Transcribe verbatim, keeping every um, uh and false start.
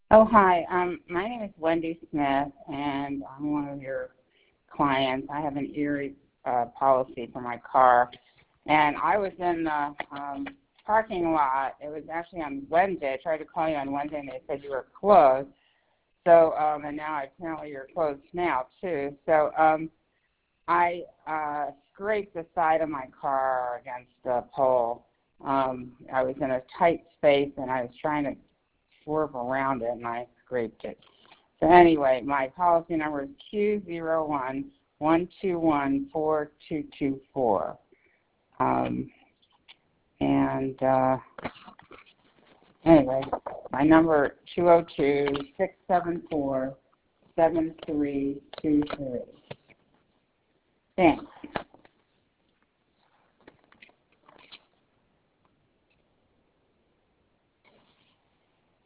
Oh, hi. Um, my name is Wendy Smith, and I'm one of your clients. I have an Erie uh, policy for my car, and I was in the um, parking lot. It was actually on Wednesday. I tried to call you on Wednesday, and they said you were closed. So, um, and now apparently you're closed now too. So, um, I uh, scraped the side of my car against the pole. Um, I was in a tight space, and I was trying to swerve around it, and I scraped it. So anyway, my policy number is Q zero one one two one four two two four. Um, and uh, anyway, my number two oh two, six seven four, seven three two three. Thanks.